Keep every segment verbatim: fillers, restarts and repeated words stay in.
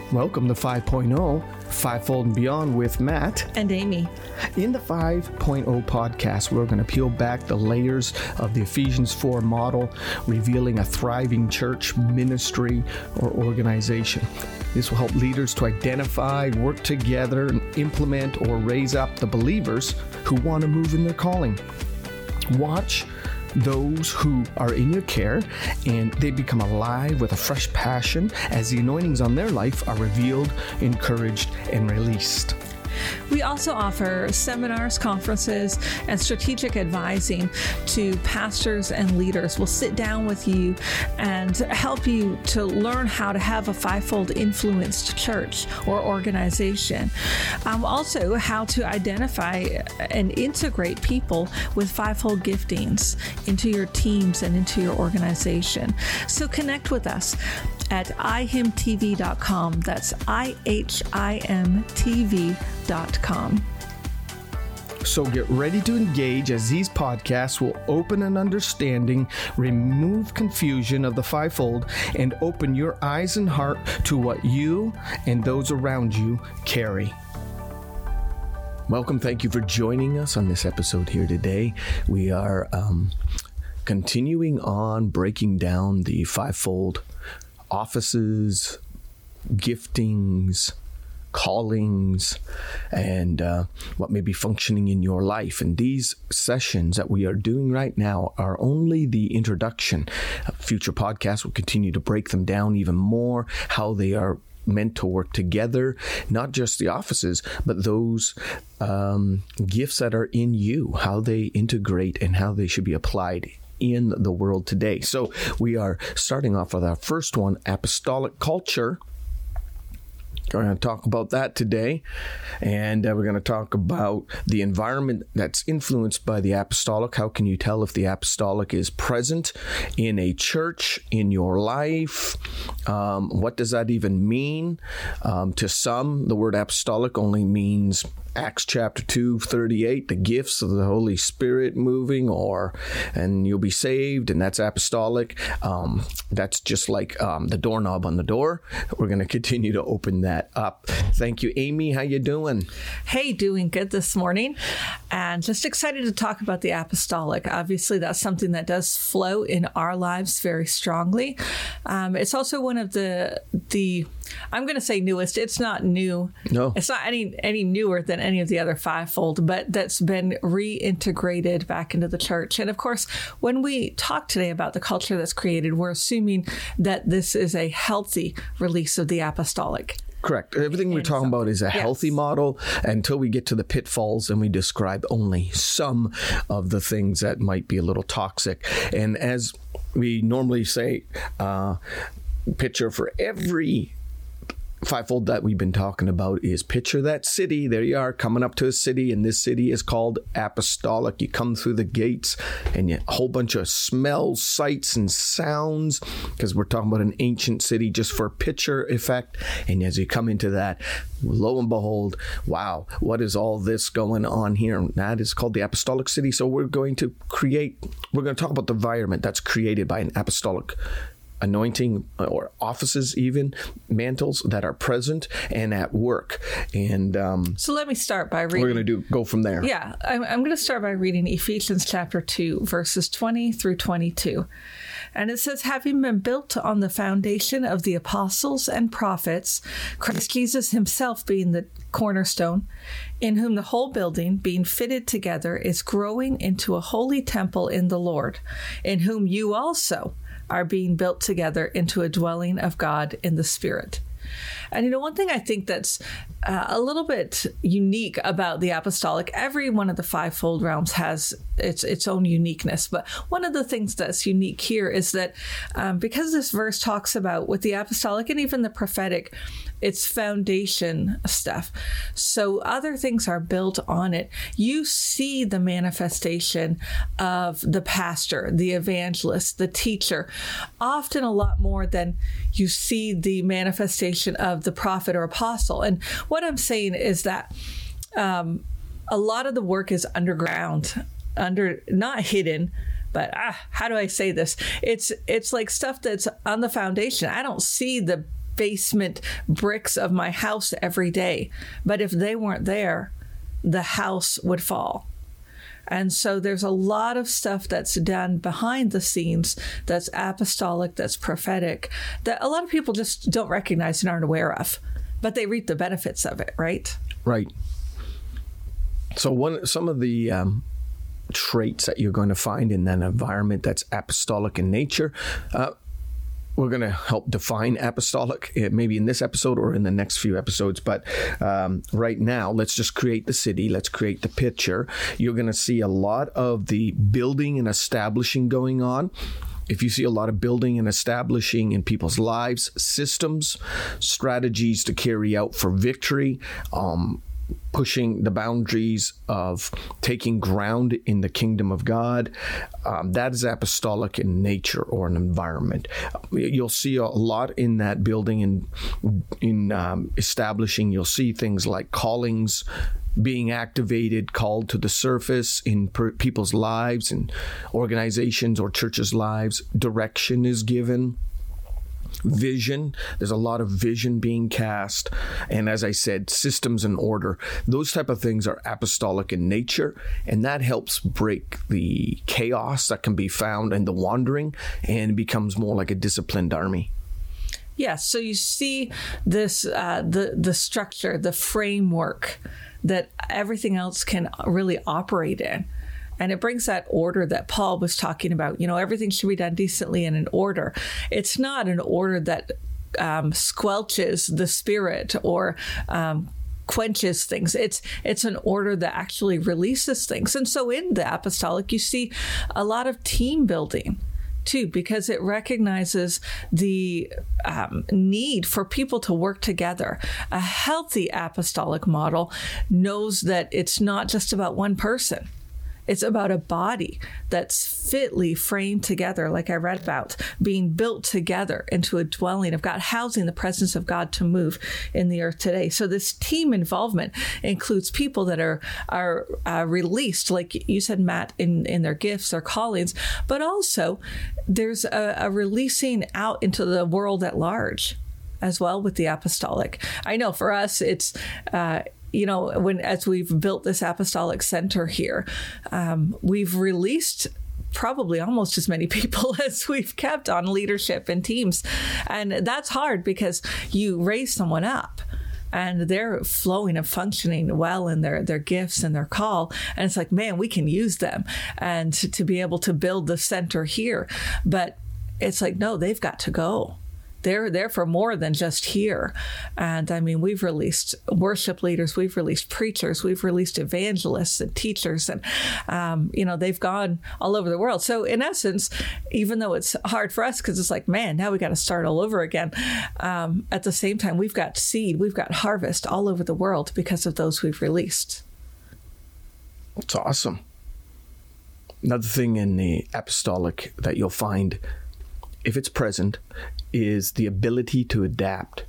Welcome to five point oh, Fivefold and Beyond with Matt and Amy. In the five point oh podcast, we're going to peel back the layers of the Ephesians four model, revealing a thriving church, ministry, or organization. This will help leaders to identify, work together, and implement or raise up the believers who want to move in their calling. Watch those who are in your care, and they become alive with a fresh passion as the anointings on their life are revealed, encouraged, and released. We also offer seminars, conferences, and strategic advising to pastors and leaders. We'll sit down with you and help you to learn how to have a fivefold influenced church or organization. Um, also, how to identify and integrate people with fivefold giftings into your teams and into your organization. So connect with us at i him t v dot com. That's I H I M T V dot com. So get ready to engage as these podcasts will open an understanding, remove confusion of the fivefold, and open your eyes and heart to what you and those around you carry. Welcome. Thank you for joining us on this episode here today. We are um, continuing on breaking down the fivefold offices, giftings, callings, and uh, what may be functioning in your life. And these sessions that we are doing right now are only the introduction. Future podcasts will continue to break them down even more, how they are meant to work together, not just the offices, but those um, gifts that are in you, how they integrate and how they should be applied in the world today. So we are starting off with our first one, apostolic culture. We're going to talk about that today, and uh, we're going to talk about the environment that's influenced by the apostolic. How can you tell if the apostolic is present in a church, in your life? Um, what does that even mean? Um, to some, the word apostolic only means Acts chapter two, thirty-eight, the gifts of the Holy Spirit moving, or, and you'll be saved, and that's apostolic. Um, that's just like um, the doorknob on the door. We're going to continue to open that up. Thank you, Amy. How you doing? Hey, doing good this morning, and just excited to talk about the apostolic. Obviously, that's something that does flow in our lives very strongly. Um, it's also one of the the I'm going to say newest. It's not new. No, it's not any any newer than any of the other fivefold, but that's been reintegrated back into the church. And of course, when we talk today about the culture that's created, we're assuming that this is a healthy release of the apostolic. Correct. Everything we're talking about is a healthy yes. model until we get to the pitfalls and we describe only some of the things that might be a little toxic. And as we normally say, uh, picture for every fivefold that we've been talking about is picture that city. There you are coming up to a city, and this city is called apostolic. You come through the gates and you, a whole bunch of smells, sights, and sounds, because we're talking about an ancient city just for picture effect. And as you come into that, lo and behold, wow, what is all this going on here? And that is called the apostolic city. So we're going to create, we're going to talk about the environment that's created by an apostolic anointing, or offices, even mantles that are present and at work. And um, so let me start by reading. We're going to do go from there. Yeah, I'm, I'm going to start by reading Ephesians chapter two, verses twenty through twenty-two. And it says, having been built on the foundation of the apostles and prophets, Christ Jesus himself being the cornerstone, in whom the whole building, being fitted together, is growing into a holy temple in the Lord, in whom you also are being built together into a dwelling of God in the Spirit. And, you know, one thing I think that's uh, a little bit unique about the apostolic, every one of the fivefold realms has its its own uniqueness. But one of the things that's unique here is that um, because this verse talks about with the apostolic and even the prophetic, it's foundation stuff. So other things are built on it. You see the manifestation of the pastor, the evangelist, the teacher, often a lot more than you see the manifestation of the prophet or apostle. And what I'm saying is that um, a lot of the work is underground, under not hidden, but ah, how do I say this? It's it's like stuff that's on the foundation. I don't see the basement bricks of my house every day. But if they weren't there, the house would fall. And so there's a lot of stuff that's done behind the scenes that's apostolic, that's prophetic, that a lot of people just don't recognize and aren't aware of, but they reap the benefits of it, right? Right. So one, some of the um, traits that you're going to find in that environment that's apostolic in nature, uh, we're going to help define apostolic, maybe in this episode or in the next few episodes. But um, right now, let's just create the city. Let's create the picture. You're going to see a lot of the building and establishing going on. If you see a lot of building and establishing in people's lives, systems, strategies to carry out for victory, um, pushing the boundaries of taking ground in the kingdom of God, um, that is apostolic in nature or an environment. You'll see a lot in that building and in um, establishing. You'll see things like callings being activated, called to the surface in per- people's lives and organizations or churches' lives. Direction is given. Vision, there's a lot of vision being cast, and as I said, systems and order, those type of things are apostolic in nature, and that helps break the chaos that can be found in the wandering and becomes more like a disciplined army. Yes, yeah, so you see this uh, the the structure, the framework that everything else can really operate in. And it brings that order that Paul was talking about. You know, everything should be done decently and in order. It's not an order that um, squelches the spirit or um, quenches things. It's it's an order that actually releases things. And so in the apostolic, you see a lot of team building too, because it recognizes the um, need for people to work together. A healthy apostolic model knows that it's not just about one person. It's about a body that's fitly framed together, like I read about, being built together into a dwelling of God, housing the presence of God to move in the earth today. So this team involvement includes people that are are uh, released, like you said, Matt, in, in their gifts, their callings, but also there's a, a releasing out into the world at large as well with the apostolic. I know for us, it's... Uh, You know, when as we've built this apostolic center here, um, we've released probably almost as many people as we've kept on leadership and teams. And that's hard because you raise someone up and they're flowing and functioning well in their, their gifts and their call. And it's like, man, we can use them and to, to be able to build the center here. But it's like, no, they've got to go. They're there for more than just here. And I mean, we've released worship leaders, we've released preachers, we've released evangelists and teachers, and, um, you know, they've gone all over the world. So in essence, even though it's hard for us because it's like, man, now we got to start all over again. Um, at the same time, we've got seed, we've got harvest all over the world because of those we've released. That's awesome. Another thing in the apostolic that you'll find, if it's present, is the ability to adapt,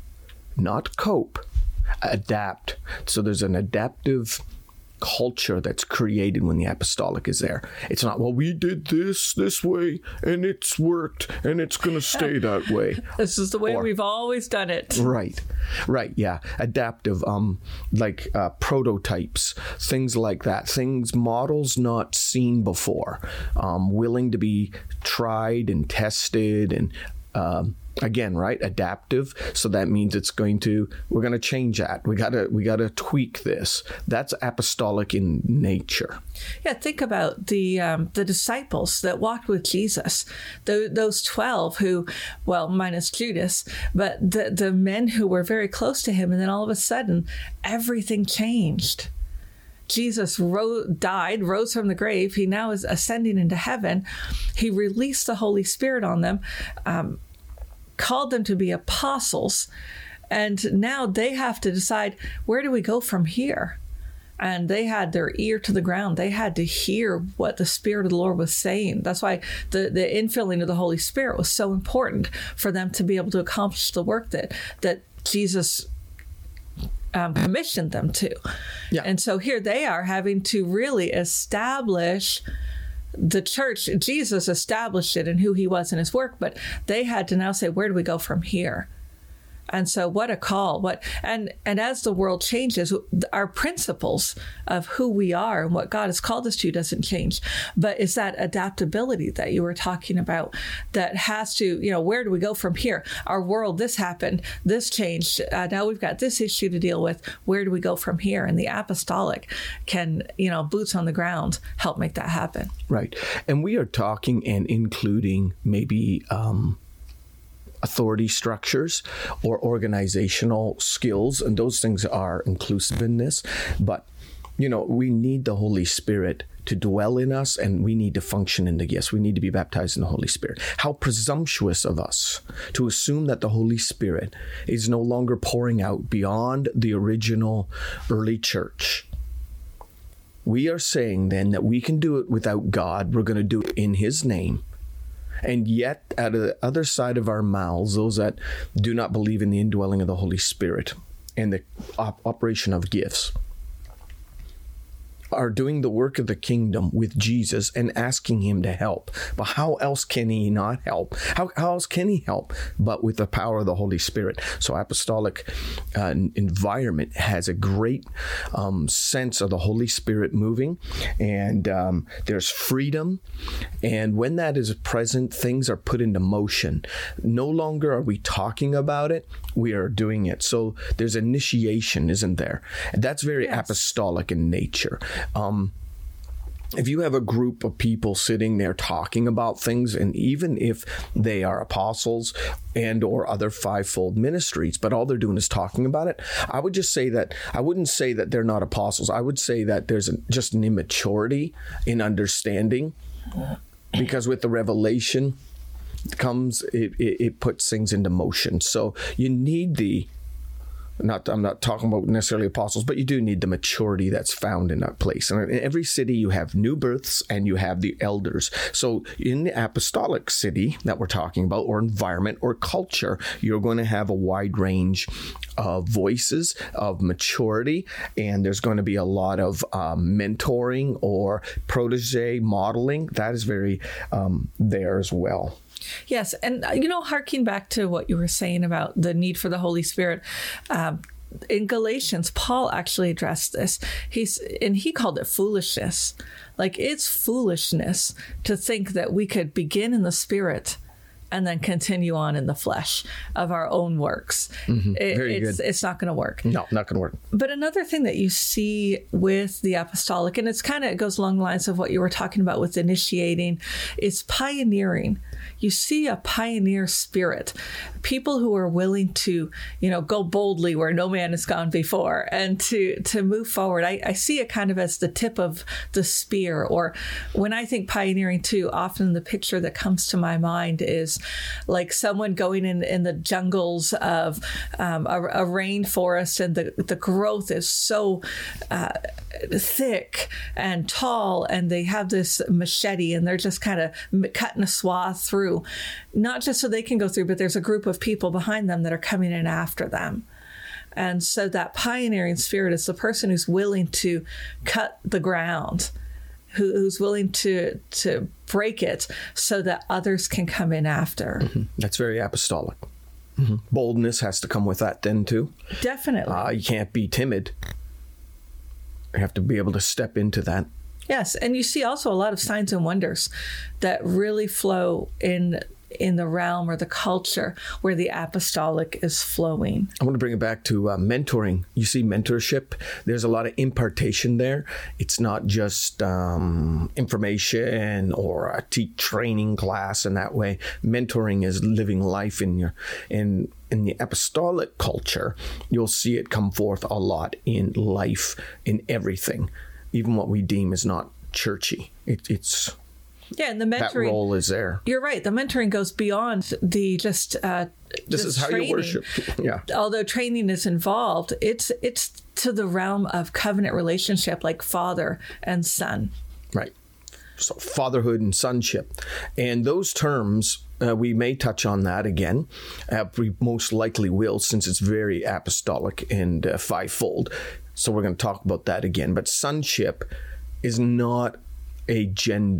not cope, adapt. So there's an adaptive culture that's created when the apostolic is there. It's not, well, we did this this way and it's worked and it's going to stay that way. This is the way or, we've always done it. Right. Right. Yeah. Adaptive, um, like uh, prototypes, things like that. Things, models not seen before, um, willing to be tried and tested and um, again, right, adaptive. So that means it's going to, we're going to change that. We got to, we got to tweak this. That's apostolic in nature. Yeah. Think about the, um, the disciples that walked with Jesus, the, those twelve who, well, minus Judas, but the, the men who were very close to him. And then all of a sudden, everything changed. Jesus ro- died, rose from the grave. He now is ascending into heaven. He released the Holy Spirit on them, um, called them to be apostles. And now they have to decide, where do we go from here? And they had their ear to the ground. They had to hear what the Spirit of the Lord was saying. That's why the, the infilling of the Holy Spirit was so important for them to be able to accomplish the work that, that Jesus Um, commissioned them to. Yeah. And so here they are having to really establish the church. Jesus established it and who he was in his work, but they had to now say, where do we go from here? And so what a call. What and and as the world changes, our principles of who we are and what God has called us to doesn't change. But it's that adaptability that you were talking about that has to, you know, where do we go from here? Our world, this happened, this changed. Uh, now we've got this issue to deal with. Where do we go from here? And the apostolic can, you know, boots on the ground help make that happen. Right. And we are talking and including maybe um authority structures or organizational skills, and those things are inclusive in this. But, you know, we need the Holy Spirit to dwell in us, and we need to function in the gifts. We need to be baptized in the Holy Spirit. How presumptuous of us to assume that the Holy Spirit is no longer pouring out beyond the original early church. We are saying then that we can do it without God. We're going to do it in His name. And yet, at the other side of our mouths, those that do not believe in the indwelling of the Holy Spirit and the op- operation of gifts are doing the work of the kingdom with Jesus and asking Him to help. But how else can He not help? How, how else can He help but with the power of the Holy Spirit? So apostolic uh, environment has a great um, sense of the Holy Spirit moving, and um, there's freedom. And when that is present, things are put into motion. No longer are we talking about it, we are doing it. So there's initiation, isn't there? And that's very yes. apostolic in nature. Um, if you have a group of people sitting there talking about things, and even if they are apostles and or other fivefold ministries, but all they're doing is talking about it, I would just say that, I wouldn't say that they're not apostles. I would say that there's a, just an immaturity in understanding, because with the revelation comes, it, it, it puts things into motion. So you need the Not, I'm not talking about necessarily apostles, but you do need the maturity that's found in that place. And in every city, you have new births and you have the elders. So in the apostolic city that we're talking about, or environment or culture, you're going to have a wide range of voices of maturity, and there's going to be a lot of um, mentoring or protege modeling. That is very um, there as well. Yes. And, you know, harking back to what you were saying about the need for the Holy Spirit, um, in Galatians, Paul actually addressed this. He's and he called it foolishness. Like, it's foolishness to think that we could begin in the Spirit and then continue on in the flesh of our own works. Mm-hmm. It, Very it's, good. It's not going to work. No, not going to work. But another thing that you see with the apostolic, and it's kind of, it goes along the lines of what you were talking about with initiating, is pioneering. You see a pioneer spirit, people who are willing to, you know, go boldly where no man has gone before, and to to move forward. I, I see it kind of as the tip of the spear. Or when I think pioneering too, often the picture that comes to my mind is like someone going in, in the jungles of um, a, a rainforest, and the, the growth is so uh, thick and tall, and they have this machete and they're just kind of cutting a swath through. Not just so they can go through, but there's a group of people behind them that are coming in after them. And so that pioneering spirit is the person who's willing to cut the ground, who, who's willing to to break it so that others can come in after. Mm-hmm. That's very apostolic. Mm-hmm. Boldness has to come with that then too. Definitely. Uh, you can't be timid. You have to be able to step into that. Yes, and you see also a lot of signs and wonders that really flow in in the realm or the culture where the apostolic is flowing. I want to bring it back to uh, mentoring. You see mentorship, there's a lot of impartation there. It's not just um, information or a te- training class in that way. Mentoring is living life in your in in the apostolic culture. You'll see it come forth a lot in life, in everything. Even what we deem is not churchy. It, it's yeah, and the mentoring that role is there. You're right. The mentoring goes beyond the just. Uh, this just is how training. you worship. Yeah. Although training is involved, it's it's to the realm of covenant relationship, like father and son. Right. So fatherhood and sonship, and those terms. Uh, we may touch on that again. Uh, we most likely will, since it's very apostolic and uh, fivefold. So we're going to talk about that again. But sonship is not a gender.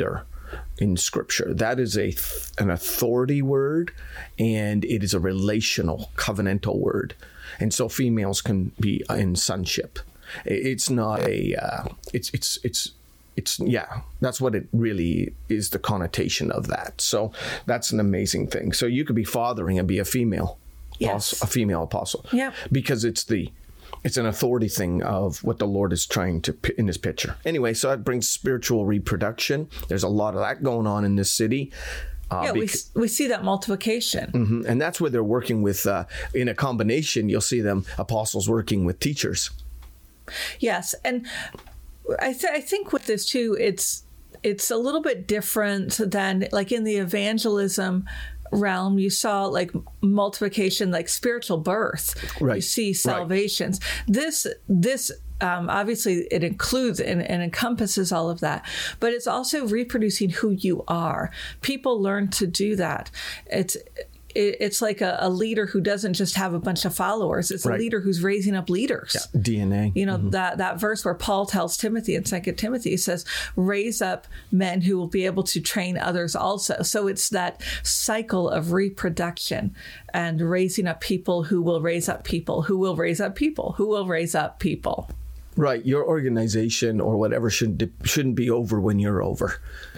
in Scripture. That is a an authority word, and it is a relational, covenantal word. And so females can be in sonship. It's not a. Uh, it's it's it's. It's, yeah, that's what it really is, the connotation of that. So that's an amazing thing. So you could be fathering and be a female, yes. apostle, a female apostle. Yeah. Because it's the, it's an authority thing of what the Lord is trying to, in this picture. Anyway, so that brings spiritual reproduction. There's a lot of that going on in this city. Uh, yeah, bec- we we see that multiplication. Mm-hmm. And that's where they're working with, uh, in a combination, you'll see them, apostles working with teachers. Yes, and I, th- I think with this too, it's it's a little bit different than like in the evangelism realm. You saw like multiplication, like spiritual birth. Right. You see salvations. Right. This this um, obviously it includes and, and encompasses all of that, but it's also reproducing who you are. People learn to do that. It's It's like a, a leader who doesn't just have a bunch of followers. It's right. a leader who's raising up leaders. Yeah. D N A. You know, mm-hmm. that, that verse where Paul tells Timothy in Second Timothy, he says, raise up men who will be able to train others also. So it's that cycle of reproduction and raising up people who will raise up people, who will raise up people, who will raise up people. Right. Your organization or whatever shouldn't, shouldn't be over when you're over.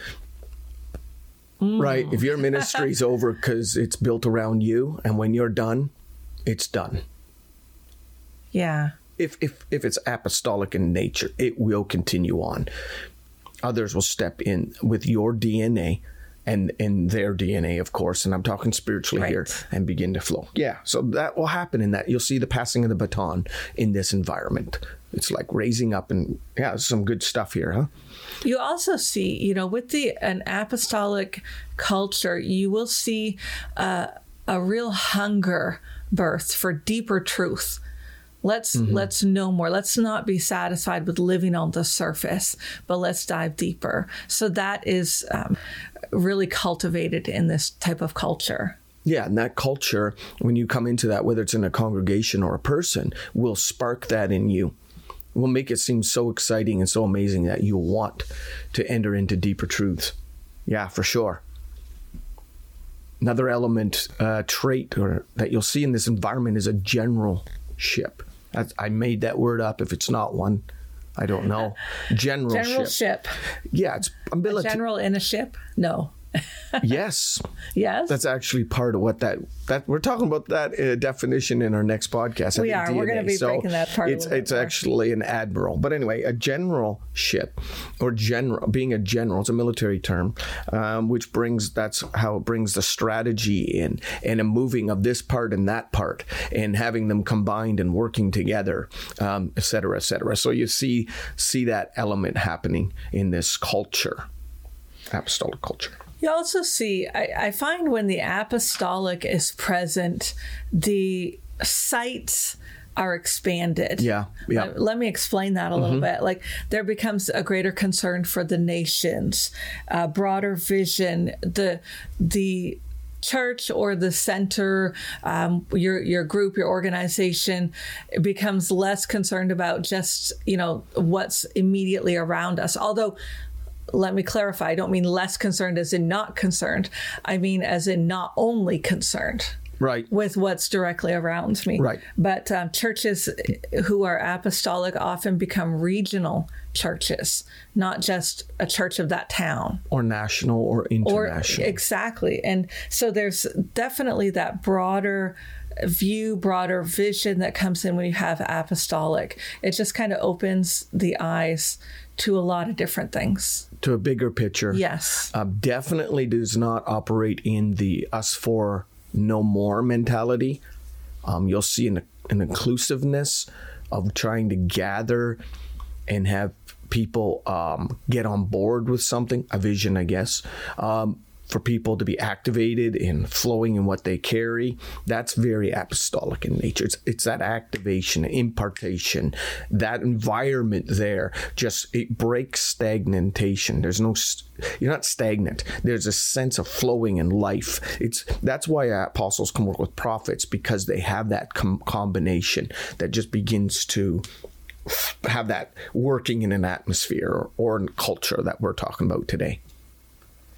Right. If your ministry's over because it's built around you, and when you're done, it's done. Yeah. If if if it's apostolic in nature, it will continue on. Others will step in with your D N A and and their D N A, of course, and I'm talking spiritually right. here, and begin to flow. Yeah. So that will happen in that. You'll see the passing of the baton in this environment. It's like raising up, and yeah, some good stuff here, huh? You also see, you know, with the an apostolic culture, you will see uh, a real hunger birth for deeper truth. Let's mm-hmm. let's know more. Let's not be satisfied with living on the surface, but let's dive deeper. So that is um, really cultivated in this type of culture. Yeah, and that culture, when you come into that, whether it's in a congregation or a person, will spark that in you. Will make it seem so exciting and so amazing that you want to enter into deeper truths. Yeah, for sure. Another element, uh, trait or that you'll see in this environment is a generalship. That's, I made that word up. If it's not one, I don't know. Generalship. Generalship. Yeah, it's ability. A general in a ship? No. Yes. Yes. That's actually part of what that, that we're talking about that uh, definition in our next podcast. We are. D N A. We're going to be so breaking that part. It's, it's actually an admiral. But anyway, a generalship or general, being a general, it's a military term, um, which brings, that's how it brings the strategy in and a moving of this part and that part and having them combined and working together, um, et cetera, et cetera. So you see, see that element happening in this culture, apostolic culture. You also see, I, I find when the apostolic is present, the sights are expanded. Yeah, yeah. Let, let me explain that a little mm-hmm. bit. Like there becomes a greater concern for the nations, a broader vision, the the church or the center, um, your your group, your organization becomes less concerned about just, you know, what's immediately around us. Although, let me clarify, I don't mean less concerned as in not concerned. I mean as in not only concerned. Right. With what's directly around me. Right. But um, churches who are apostolic often become regional churches, not just a church of that town. Or national or international. Or, exactly. And so there's definitely that broader view, broader vision that comes in when you have apostolic. It just kind of opens the eyes to a lot of different things. To a bigger picture. Yes. Uh, definitely does not operate in the us for no more mentality. Um, you'll see an, an inclusiveness of trying to gather and have people um, get on board with something, a vision, I guess, um, for people to be activated and flowing in what they carry. That's very apostolic in nature. It's, it's that activation, impartation, that environment there. Just, it breaks stagnation. There's no, you're not stagnant. There's a sense of flowing in life. It's, that's why apostles can work with prophets, because they have that com- combination that just begins to have that working in an atmosphere or, or in culture that we're talking about today.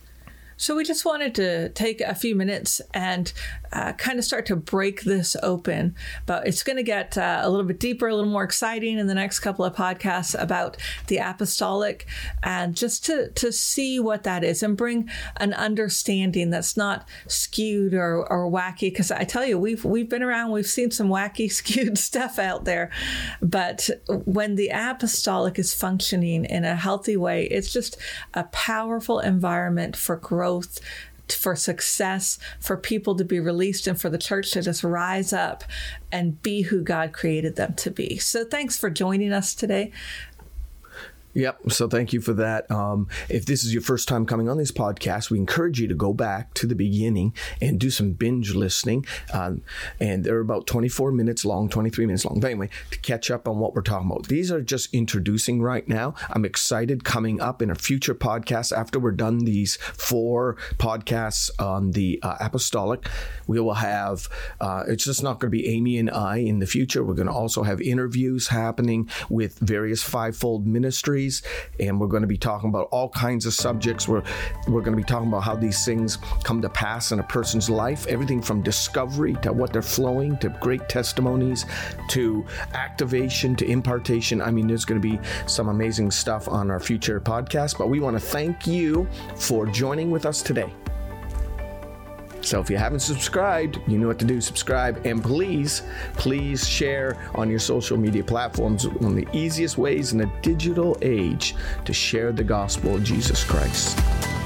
So we just wanted to take a few minutes and uh, kind of start to break this open. But it's going to get uh, a little bit deeper, a little more exciting in the next couple of podcasts about the apostolic, and just to, to see what that is and bring an understanding that's not skewed or, or wacky. Because I tell you, we've we've been around, we've seen some wacky, skewed stuff out there. But when the apostolic is functioning in a healthy way, it's just a powerful environment for growth. Growth, for success, for people to be released, and for the church to just rise up and be who God created them to be. So thanks for joining us today. Yep. So thank you for that. Um, if this is your first time coming on this podcast, we encourage you to go back to the beginning and do some binge listening. Um, and they're about twenty-four minutes long, twenty-three minutes long. But anyway, to catch up on what we're talking about. These are just introducing right now. I'm excited coming up in a future podcast after we're done these four podcasts on the uh, apostolic. We will have, uh, it's just not going to be Amy and I in the future. We're going to also have interviews happening with various fivefold ministries. And we're going to be talking about all kinds of subjects. We're, we're going to be talking about how these things come to pass in a person's life. Everything from discovery to what they're flowing, to great testimonies, to activation, to impartation. I mean, there's going to be some amazing stuff on our future podcast. But we want to thank you for joining with us today. So if you haven't subscribed, you know what to do. Subscribe. And please, please share on your social media platforms. One of the easiest ways in a digital age to share the gospel of Jesus Christ.